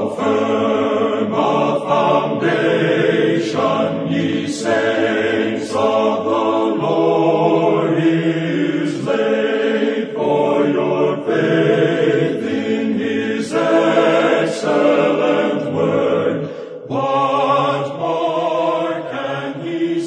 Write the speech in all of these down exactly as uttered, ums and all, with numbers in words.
firm a foundation, ye saints of the Lord, is laid, for your faith in his excellent word. What more can he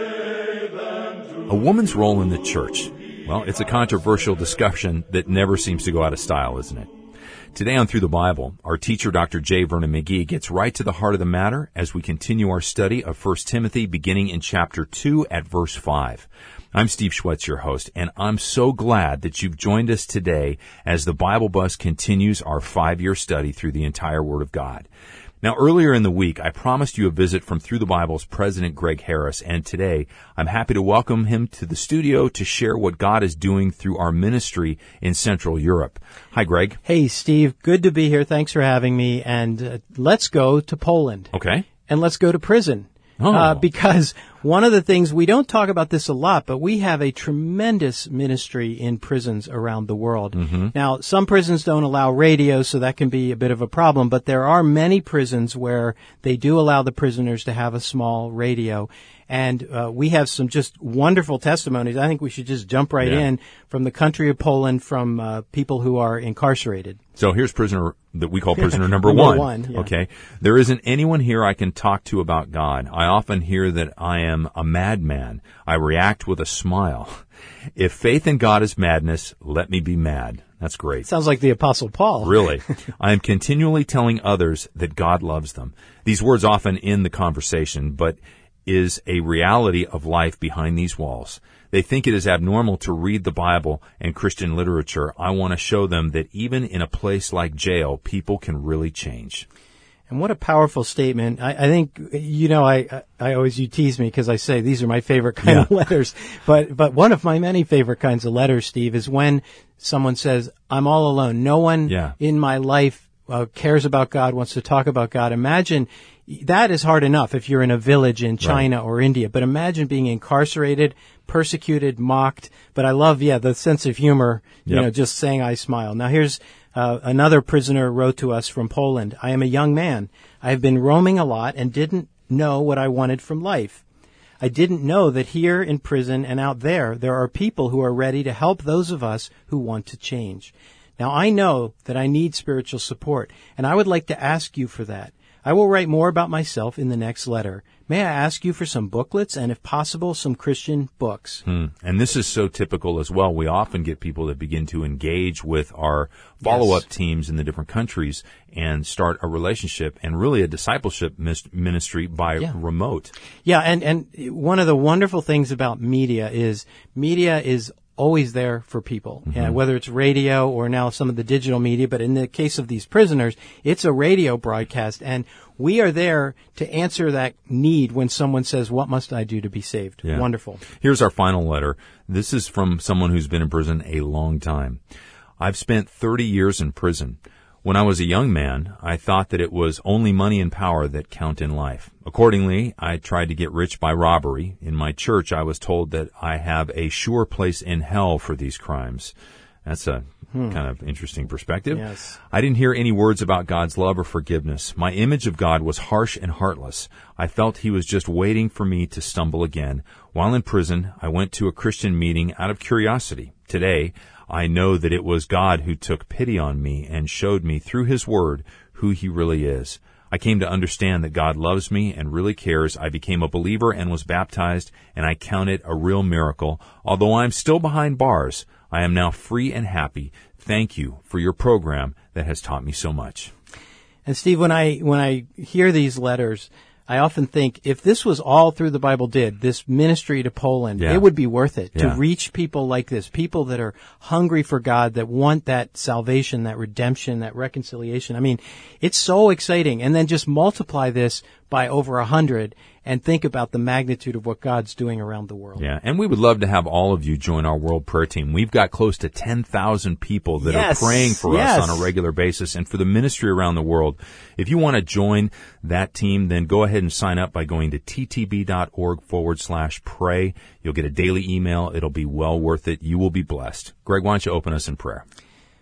say than to... A woman's role in the church. Well, it's a controversial discussion that never seems to go out of style, isn't it? Today on Through the Bible, our teacher, Doctor J. Vernon McGee, gets right to the heart of the matter as we continue our study of First Timothy, beginning in chapter two at verse five. I'm Steve Schwetz, your host, and I'm so glad that you've joined us today as the Bible Bus continues our five-year study through the entire Word of God. Now, earlier in the week, I promised you a visit from Through the Bible's President Greg Harris, and today I'm happy to welcome him to the studio to share what God is doing through our ministry in Central Europe. Hi, Greg. Hey, Steve. Good to be here. Thanks for having me. And uh, let's go to Poland. Okay. And let's go to prison. Oh. Uh, because one of the things, we don't talk about this a lot, but we have a tremendous ministry in prisons around the world. Mm-hmm. Now, some prisons don't allow radio, so that can be a bit of a problem, but there are many prisons where they do allow the prisoners to have a small radio. And uh, we have some just wonderful testimonies. I think we should just jump right Yeah. in from the country of Poland, from uh, people who are incarcerated. So here's prisoner that we call prisoner number, Number one. one, yeah. Okay. There isn't anyone here I can talk to about God. I often hear that I am a madman. I react with a smile. If faith in God is madness, let me be mad. That's great. Sounds like the Apostle Paul. Really. I am continually telling others that God loves them. These words often end the conversation, but is a reality of life behind these walls. They think it is abnormal to read the Bible and Christian literature. I want to show them that even in a place like jail, people can really change. And what a powerful statement. I, I think, you know, I, I always, you tease me because I say these are my favorite kind Yeah. of letters. But, but one of my many favorite kinds of letters, Steve, is when someone says, I'm all alone. No one Yeah. in my life uh, cares about God, wants to talk about God. Imagine, that is hard enough if you're in a village in China or India. But imagine being incarcerated, persecuted, mocked. But I love, yeah, the sense of humor, you Yep. know, just saying I smile. Now here's uh, another prisoner wrote to us from Poland. I am a young man. I have been roaming a lot and didn't know what I wanted from life. I didn't know that here in prison and out there, there are people who are ready to help those of us who want to change. Now I know that I need spiritual support, and I would like to ask you for that. I will write more about myself in the next letter. May I ask you for some booklets and, if possible, some Christian books? Hmm. And this is so typical as well. We often get people that begin to engage with our follow-up Yes. teams in the different countries and start a relationship and really a discipleship mis- ministry by Yeah. remote. Yeah, and, and one of the wonderful things about media is media is always there for people, Mm-hmm. uh, whether it's radio or now some of the digital media. But in the case of these prisoners, it's a radio broadcast, and we are there to answer that need when someone says, what must I do to be saved? Yeah. Wonderful. Here's our final letter. This is from someone who's been in prison a long time. I've spent thirty years in prison. When I was a young man, I thought that it was only money and power that count in life. Accordingly, I tried to get rich by robbery. In my church, I was told that I have a sure place in hell for these crimes. That's a kind of interesting perspective. Yes. I didn't hear any words about God's love or forgiveness. My image of God was harsh and heartless. I felt he was just waiting for me to stumble again. While in prison, I went to a Christian meeting out of curiosity. Today, I know that it was God who took pity on me and showed me through his word who he really is. I came to understand that God loves me and really cares. I became a believer and was baptized, and I count it a real miracle. Although I'm still behind bars, I am now free and happy. Thank you for your program that has taught me so much. And Steve, when I when I hear these letters, I often think if this was all Through the Bible did, this ministry to Poland, Yeah. it would be worth it Yeah. to reach people like this, people that are hungry for God, that want that salvation, that redemption, that reconciliation. I mean, it's so exciting. And then just multiply this by over a hundred and think about the magnitude of what God's doing around the world. Yeah, and we would love to have all of you join our World Prayer Team. We've got close to ten thousand people that Yes, are praying for yes. us on a regular basis and for the ministry around the world. If you want to join that team, then go ahead and sign up by going to ttb.org forward slash pray. You'll get a daily email. It'll be well worth it. You will be blessed. Greg, why don't you open us in prayer?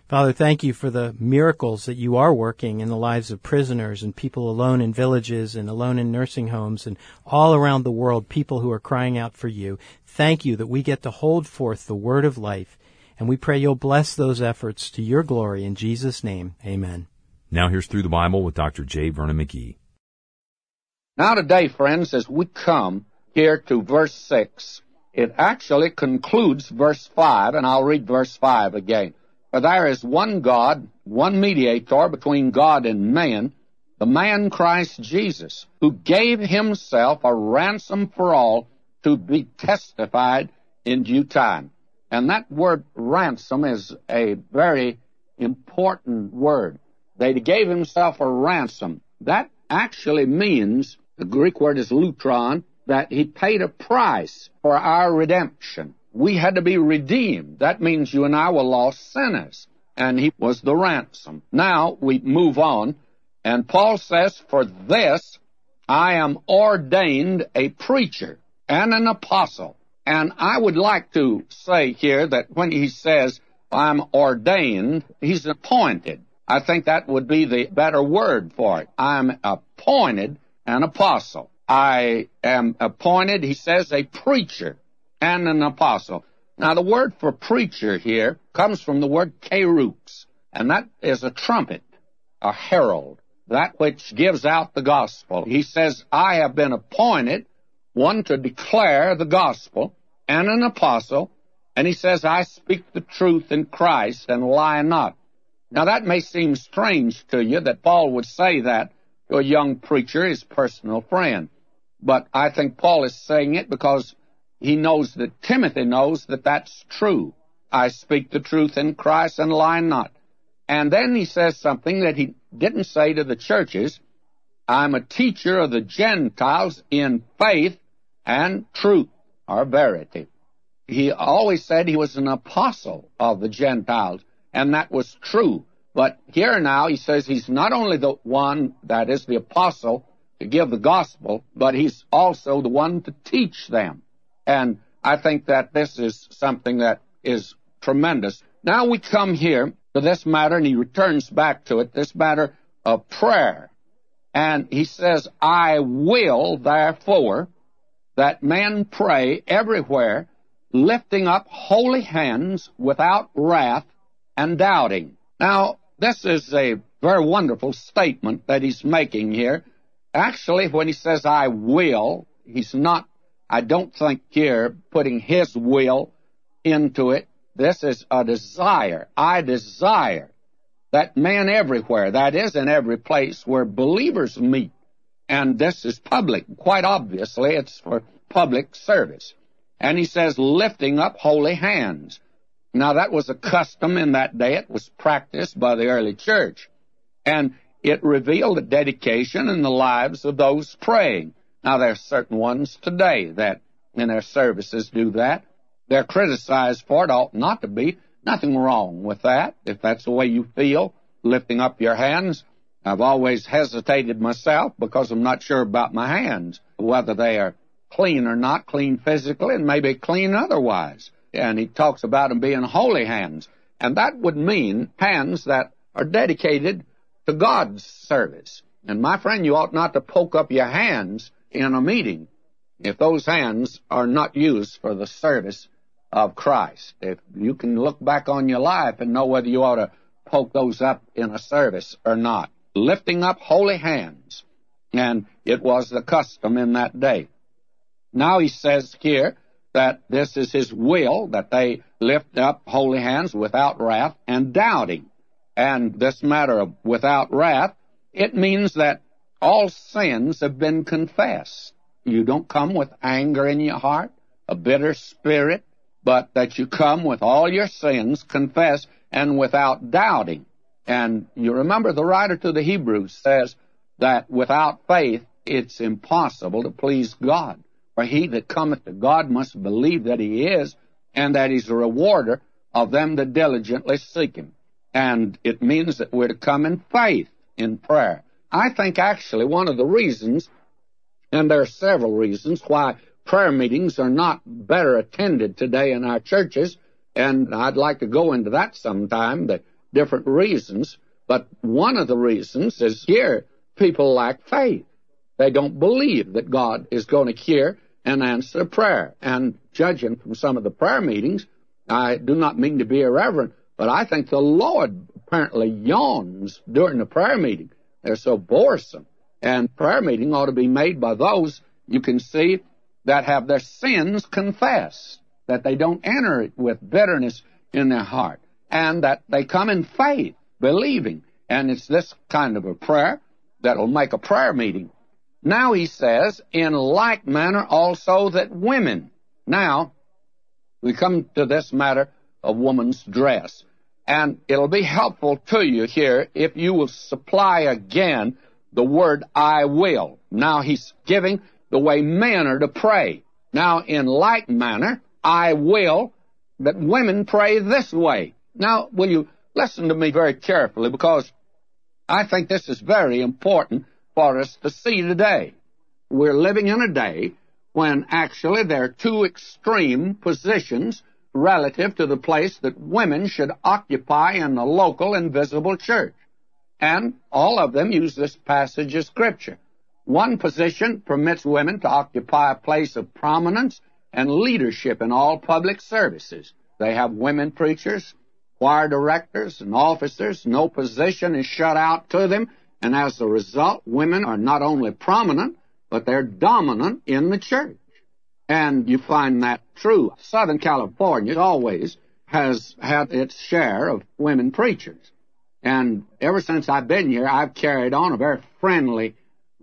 Father, thank you for the miracles that you are working in the lives of prisoners and people alone in villages and alone in nursing homes and all around the world, people who are crying out for you. Thank you that we get to hold forth the word of life, and we pray you'll bless those efforts to your glory. In Jesus' name, amen. Now here's Through the Bible with Doctor J. Vernon McGee. Now today, friends, as we come here to verse six, it actually concludes verse five, and I'll read verse five again. For there is one God, one mediator between God and man, the man Christ Jesus, who gave himself a ransom for all to be testified in due time. And that word ransom is a very important word. They gave himself a ransom. That actually means, the Greek word is lutron, that he paid a price for our redemption. We had to be redeemed. That means you and I were lost sinners, and he was the ransom. Now we move on, and Paul says, for this I am ordained a preacher and an apostle. And I would like to say here that when he says I'm ordained, he's appointed. I think that would be the better word for it. I'm appointed an apostle. I am appointed, he says, a preacher and an apostle. Now, the word for preacher here comes from the word kerux, and that is a trumpet, a herald, that which gives out the gospel. He says, I have been appointed, one to declare the gospel, and an apostle, and he says, I speak the truth in Christ and lie not. Now, that may seem strange to you that Paul would say that to a young preacher, his personal friend. But I think Paul is saying it because he knows that Timothy knows that that's true. I speak the truth in Christ and lie not. And then he says something that he didn't say to the churches. I'm a teacher of the Gentiles in faith and truth, or verity. He always said he was an apostle of the Gentiles, and that was true. But here now he says he's not only the one that is the apostle to give the gospel, but he's also the one to teach them. And I think that this is something that is tremendous. Now we come here to this matter, and he returns back to it, this matter of prayer. And he says, I will, therefore, that men pray everywhere, lifting up holy hands without wrath and doubting. Now, this is a very wonderful statement that he's making here. Actually, when he says, I will, he's not, I don't think here, putting his will into it. This is a desire. I desire that men everywhere, that is, in every place where believers meet, and this is public. Quite obviously, it's for public service. And he says, lifting up holy hands. Now, that was a custom in that day. It was practiced by the early church. And it revealed a dedication in the lives of those praying. Now, there are certain ones today that in their services do that. They're criticized for it. Ought not to be. Nothing wrong with that, if that's the way you feel, lifting up your hands. I've always hesitated myself because I'm not sure about my hands, whether they are clean or not, clean physically and maybe clean otherwise. And he talks about them being holy hands. And that would mean hands that are dedicated to God's service. And my friend, you ought not to poke up your hands in a meeting if those hands are not used for the service of Christ. If you can look back on your life and know whether you ought to poke those up in a service or not. Lifting up holy hands. And it was the custom in that day. Now he says here that this is his will, that they lift up holy hands without wrath and doubting. And this matter of without wrath, it means that all sins have been confessed. You don't come with anger in your heart, a bitter spirit, but that you come with all your sins confessed and without doubting. And you remember the writer to the Hebrews says that without faith it's impossible to please God. For he that cometh to God must believe that he is, and that he's a rewarder of them that diligently seek him. And it means that we're to come in faith in prayer. I think actually one of the reasons, and there are several reasons, why prayer meetings are not better attended today in our churches, and I'd like to go into that sometime, the different reasons, but one of the reasons is here people lack faith. They don't believe that God is going to hear and answer prayer. And judging from some of the prayer meetings, I do not mean to be irreverent, but I think the Lord apparently yawns during the prayer meeting. They're so boresome. And prayer meeting ought to be made by those, you can see, that have their sins confessed, that they don't enter it with bitterness in their heart, and that they come in faith, believing. And it's this kind of a prayer that will make a prayer meeting. Now he says, in like manner also that women. Now, we come to this matter of woman's dress. And it'll be helpful to you here if you will supply again the word I will. Now he's giving the way men are to pray. Now, in like manner, I will that women pray this way. Now, will you listen to me very carefully, because I think this is very important for us to see today. We're living in a day when actually there are two extreme positions relative to the place that women should occupy in the local and visible church. And all of them use this passage of Scripture. One position permits women to occupy a place of prominence and leadership in all public services. They have women preachers, choir directors, and officers. No position is shut out to them, and as a result, women are not only prominent, but they're dominant in the church. And you find that true. Southern California always has had its share of women preachers. And ever since I've been here, I've carried on a very friendly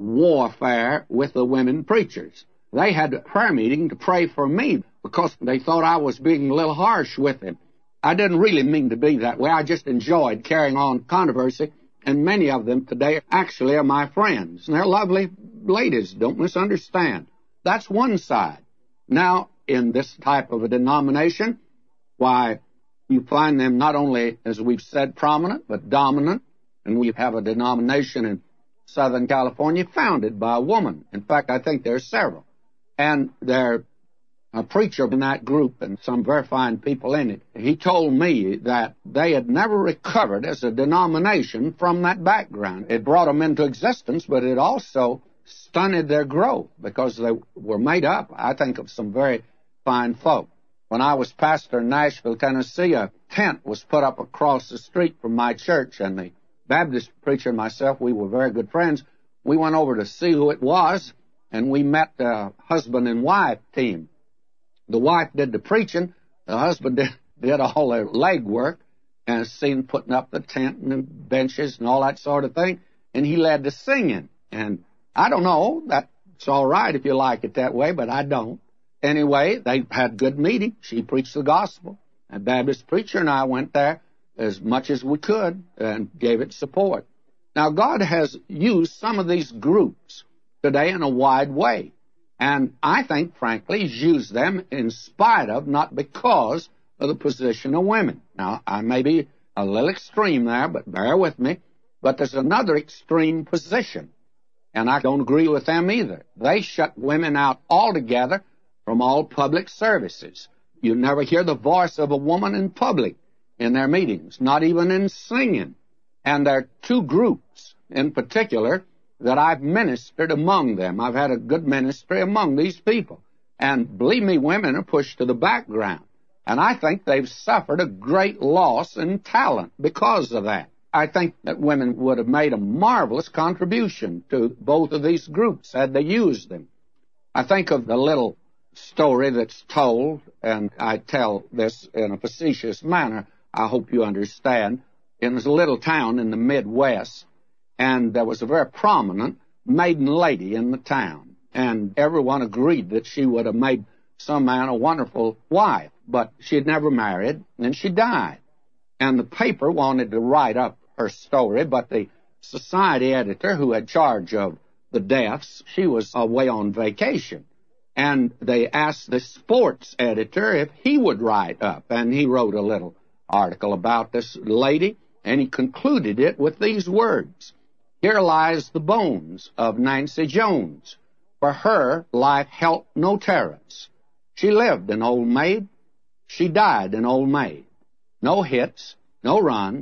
warfare with the women preachers. They had a prayer meeting to pray for me because they thought I was being a little harsh with them. I didn't really mean to be that way. I just enjoyed carrying on controversy, and many of them today actually are my friends. And they're lovely ladies, don't misunderstand. That's one side. Now, in this type of a denomination, why, you find them not only, as we've said, prominent, but dominant. And we have a denomination in Southern California founded by a woman. In fact, I think there are several. And there's a preacher in that group and some very fine people in it. He told me that they had never recovered as a denomination from that background. It brought them into existence, but it also stunted their growth because they were made up, I think, of some very fine folk. When I was pastor in Nashville, Tennessee, a tent was put up across the street from my church, and the Baptist preacher and myself, we were very good friends. We went over to see who it was, and we met the husband and wife team. The wife did the preaching, the husband did, did all the legwork, and seen putting up the tent and the benches and all that sort of thing, and he led the singing. And I don't know, that's all right if you like it that way, but I don't. Anyway, they had good meeting. She preached the gospel. A Baptist preacher and I went there as much as we could and gave it support. Now, God has used some of these groups today in a wide way. And I think, frankly, He's used them in spite of, not because of the position of women. Now, I may be a little extreme there, but bear with me. But there's another extreme position, and I don't agree with them either. They shut women out altogether from all public services. You never hear the voice of a woman in public in their meetings, not even in singing. And there are two groups in particular that I've ministered among them. I've had a good ministry among these people. And believe me, women are pushed to the background. And I think they've suffered a great loss in talent because of that. I think that women would have made a marvelous contribution to both of these groups had they used them. I think of the little story that's told, and I tell this in a facetious manner, I hope you understand. It was a little town in the Midwest, and there was a very prominent maiden lady in the town, and everyone agreed that she would have made some man a wonderful wife, but she had never married, and she died. And the paper wanted to write up her story, but the society editor who had charge of the deaths, she was away on vacation. And they asked the sports editor if he would write up, and he wrote a little article about this lady, and he concluded it with these words: "Here lies the bones of Nancy Jones. For her, life held no terrors. She lived an old maid, she died an old maid. No hits, no runs,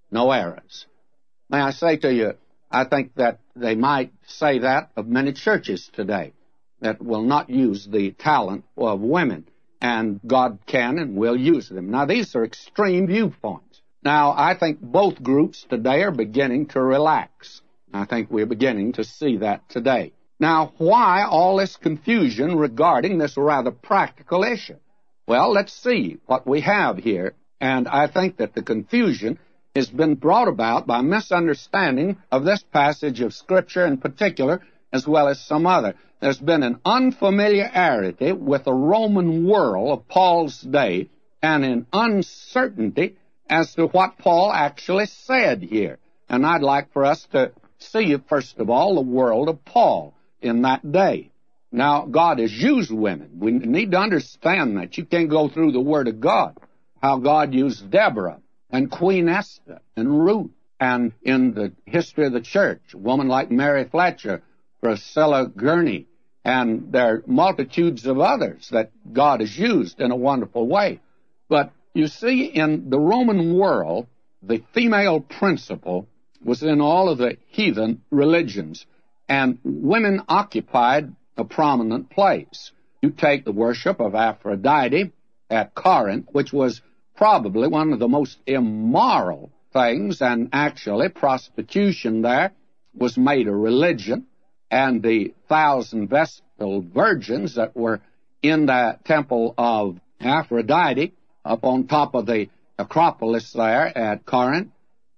no errors. May I say to you, I think that they might say that of many churches today that will not use the talent of women, and God can and will use them. Now, these are extreme viewpoints. Now, I think both groups today are beginning to relax. I think we're beginning to see that today. Now, why all this confusion regarding this rather practical issue? Well, let's see what we have here. And I think that the confusion has been brought about by misunderstanding of this passage of Scripture in particular, as well as some other. There's been an unfamiliarity with the Roman world of Paul's day and an uncertainty as to what Paul actually said here. And I'd like for us to see, first of all, the world of Paul in that day. Now, God has used women. We need to understand that. You can't go through the Word of God, how God used Deborah and Queen Esther and Ruth, and in the history of the church, a woman like Mary Fletcher, Priscilla Gurney, and there are multitudes of others that God has used in a wonderful way. But you see, in the Roman world, the female principle was in all of the heathen religions, and women occupied a prominent place. You take the worship of Aphrodite at Corinth, which was probably one of the most immoral things, and actually prostitution there was made a religion, and the thousand vestal virgins that were in the temple of Aphrodite up on top of the Acropolis there at Corinth,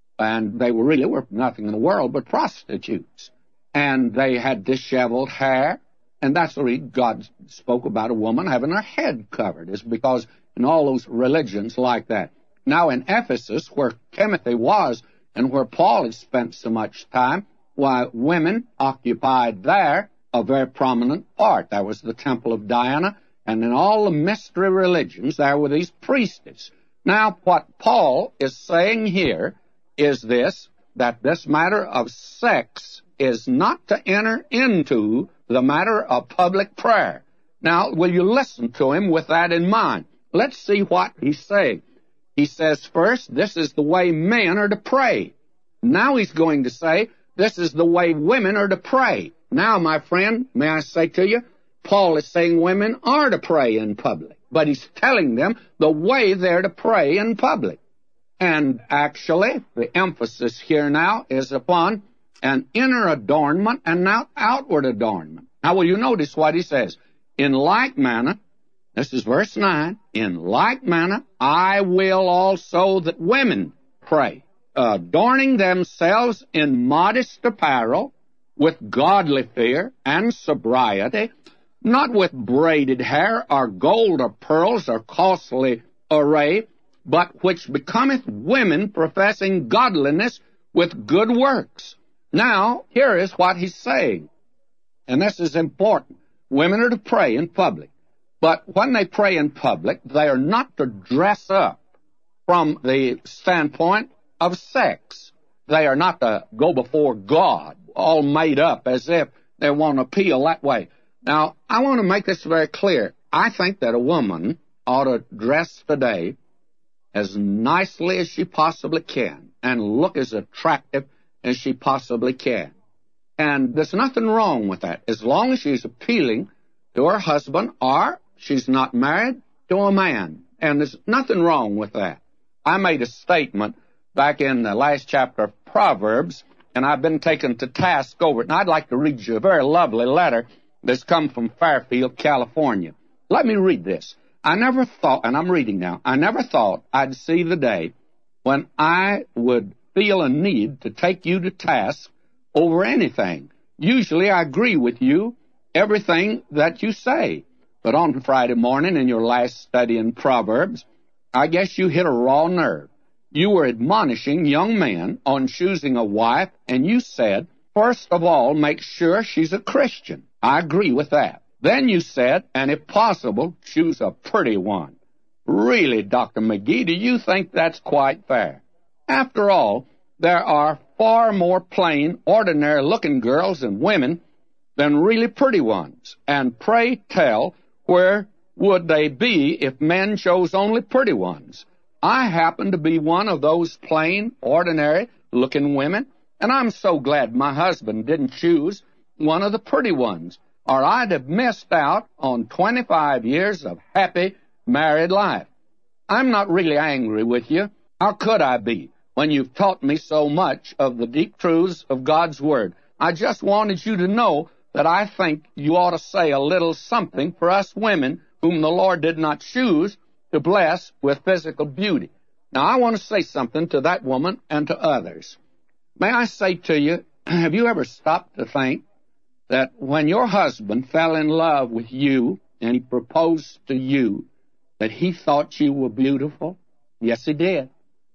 and they were really were nothing in the world but prostitutes. And they had disheveled hair, and that's the reason God spoke about a woman having her head covered, is because in all those religions like that. Now in Ephesus, where Timothy was and where Paul had spent so much time, why, women occupied there a very prominent part. There was the temple of Diana, and in all the mystery religions there were these priestesses. Now what Paul is saying here is this, that this matter of sex is not to enter into the matter of public prayer. Now, will you listen to him with that in mind? Let's see what he's saying. He says, first, this is the way men are to pray. Now he's going to say, this is the way women are to pray. Now, my friend, may I say to you, Paul is saying women are to pray in public, but he's telling them the way they're to pray in public. And actually, the emphasis here now is upon an inner adornment and not outward adornment. Now, will you notice what he says? In like manner, this is verse nine, in like manner, I will also that women pray, adorning themselves in modest apparel, with godly fear and sobriety, not with braided hair or gold or pearls or costly array, but which becometh women professing godliness with good works. Now, here is what he's saying, and this is important. Women are to pray in public, but when they pray in public, they are not to dress up from the standpoint of sex. They are not to go before God all made up as if they want to appeal that way. Now, I want to make this very clear. I think that a woman ought to dress today as nicely as she possibly can and look as attractive as she possibly can. And there's nothing wrong with that, as long as she's appealing to her husband or she's not married to a man. And there's nothing wrong with that. I made a statement back in the last chapter of Proverbs, and I've been taken to task over it. And I'd like to read you a very lovely letter that's come from Fairfield, California. Let me read this. I never thought, and I'm reading now, I never thought I'd see the day when I would feel a need to take you to task over anything. Usually I agree with you, everything that you say. But on Friday morning in your last study in Proverbs, I guess you hit a raw nerve. You were admonishing young men on choosing a wife, and you said, first of all, make sure she's a Christian. I agree with that. Then you said, and if possible, choose a pretty one. Really, Doctor McGee, do you think that's quite fair? After all, there are far more plain, ordinary-looking girls and women than really pretty ones. And pray tell, where would they be if men chose only pretty ones? I happen to be one of those plain, ordinary-looking women, and I'm so glad my husband didn't choose one of the pretty ones, or I'd have missed out on twenty-five years of happy married life. I'm not really angry with you. How could I be when you've taught me so much of the deep truths of God's Word? I just wanted you to know that I think you ought to say a little something for us women whom the Lord did not choose to bless with physical beauty. Now, I want to say something to that woman and to others. May I say to you, have you ever stopped to think that when your husband fell in love with you and he proposed to you, that he thought you were beautiful? Yes, he did.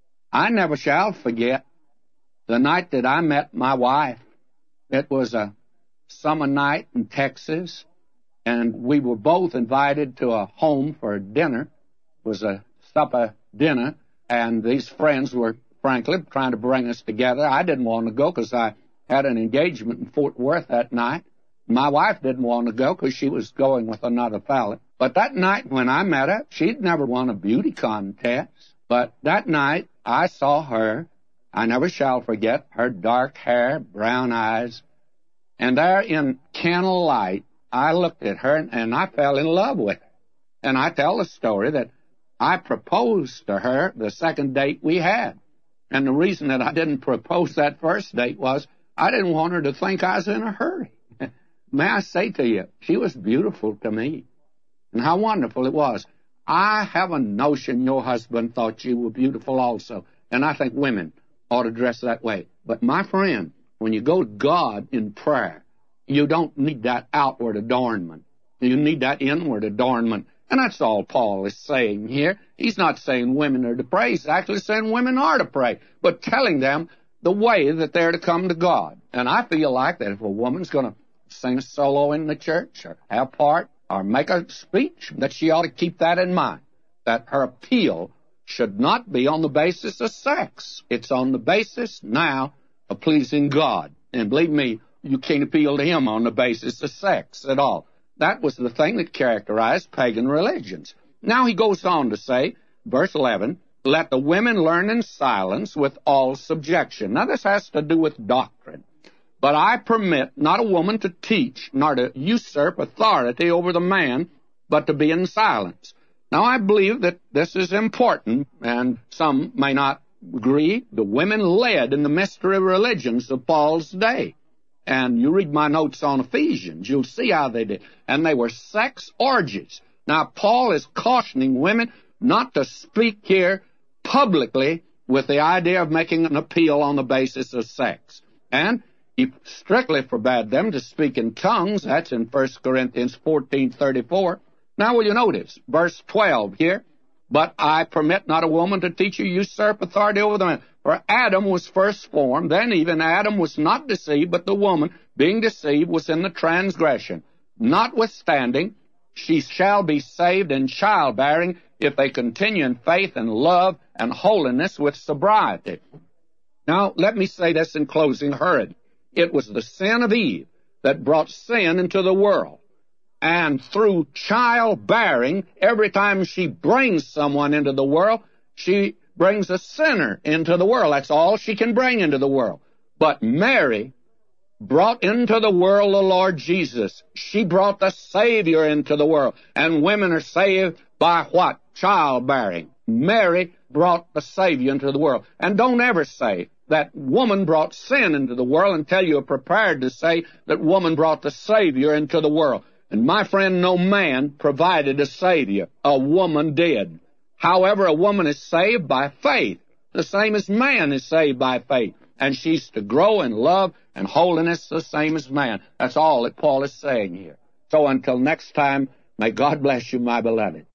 I never shall forget the night that I met my wife. It was a summer night in Texas, and we were both invited to a home for dinner. It was a supper dinner, and these friends were, frankly, trying to bring us together. I didn't want to go because I had an engagement in Fort Worth that night. My wife didn't want to go because she was going with another fella. But that night when I met her, she'd never won a beauty contest. But that night I saw her. I never shall forget her dark hair, brown eyes. And there in candlelight, I looked at her and I fell in love with her. And I tell the story that I proposed to her the second date we had. And the reason that I didn't propose that first date was I didn't want her to think I was in a hurry. May I say to you, she was beautiful to me. And how wonderful it was. I have a notion your husband thought you were beautiful also. And I think women ought to dress that way. But my friend, when you go to God in prayer, you don't need that outward adornment. You need that inward adornment. And that's all Paul is saying here. He's not saying women are to pray. He's actually saying women are to pray, but telling them the way that they're to come to God. And I feel like that if a woman's going to sing a solo in the church or have a part or make a speech, that she ought to keep that in mind, that her appeal should not be on the basis of sex. It's on the basis now of pleasing God. And believe me, you can't appeal to him on the basis of sex at all. That was the thing that characterized pagan religions. Now he goes on to say, verse eleven, let the women learn in silence with all subjection. Now this has to do with doctrine. But I permit not a woman to teach, nor to usurp authority over the man, but to be in silence. Now I believe that this is important, and some may not agree. The women led in the mystery religions of Paul's day. And you read my notes on Ephesians, you'll see how they did. And they were sex orgies. Now, Paul is cautioning women not to speak here publicly with the idea of making an appeal on the basis of sex. And he strictly forbade them to speak in tongues. That's in First Corinthians fourteen thirty-four. Now, will you notice, verse twelve here, but I permit not a woman to teach you usurp authority over the man. For Adam was first formed, then even Adam was not deceived, but the woman, being deceived, was in the transgression. Notwithstanding, she shall be saved in childbearing if they continue in faith and love and holiness with sobriety. Now, let me say this in closing hurried. It was the sin of Eve that brought sin into the world. And through childbearing, every time she brings someone into the world, she brings a sinner into the world. That's all she can bring into the world. But Mary brought into the world the Lord Jesus. She brought the Savior into the world. And women are saved by what? Childbearing. Mary brought the Savior into the world. And don't ever say that woman brought sin into the world until you are prepared to say that woman brought the Savior into the world. And my friend, no man provided a Savior. A woman did. However, a woman is saved by faith, the same as man is saved by faith. And she's to grow in love and holiness the same as man. That's all that Paul is saying here. So until next time, may God bless you, my beloved.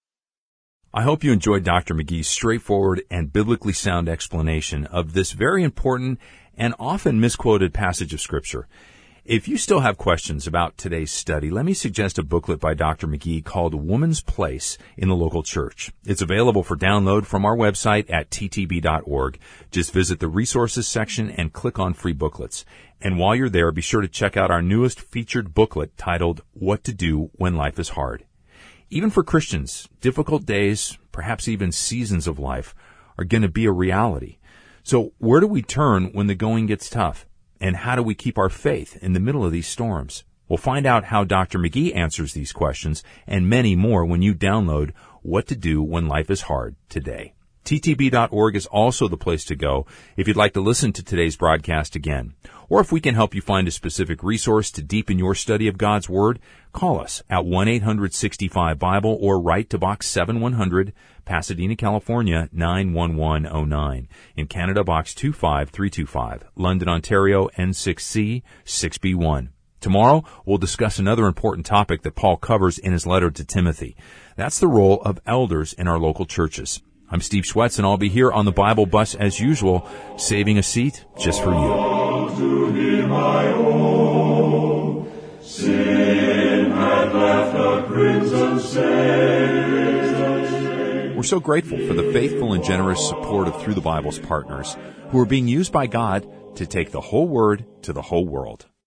I hope you enjoyed Doctor McGee's straightforward and biblically sound explanation of this very important and often misquoted passage of Scripture. If you still have questions about today's study, let me suggest a booklet by Doctor McGee called Woman's Place in the Local Church. It's available for download from our website at t t b dot org. Just visit the resources section and click on free booklets. And while you're there, be sure to check out our newest featured booklet titled What to Do When Life is Hard. Even for Christians, difficult days, perhaps even seasons of life, are going to be a reality. So where do we turn when the going gets tough? And how do we keep our faith in the middle of these storms? We'll find out how Doctor McGee answers these questions and many more when you download What to Do When Life is Hard today. T T B dot org is also the place to go if you'd like to listen to today's broadcast again. Or if we can help you find a specific resource to deepen your study of God's Word, call us at one eight hundred sixty-five Bible or write to Box seven one hundred, Pasadena, California, nine one one oh nine. In Canada, Box two five three two five, London, Ontario, N six C six B one. Tomorrow, we'll discuss another important topic that Paul covers in his letter to Timothy. That's the role of elders in our local churches. I'm Steve Schwetz, and I'll be here on the Bible Bus as usual, saving a seat just for you. To him I owe. Sin had left a crimson stain. We're so grateful for the faithful and generous support of Through the Bible's partners, who are being used by God to take the whole Word to the whole world.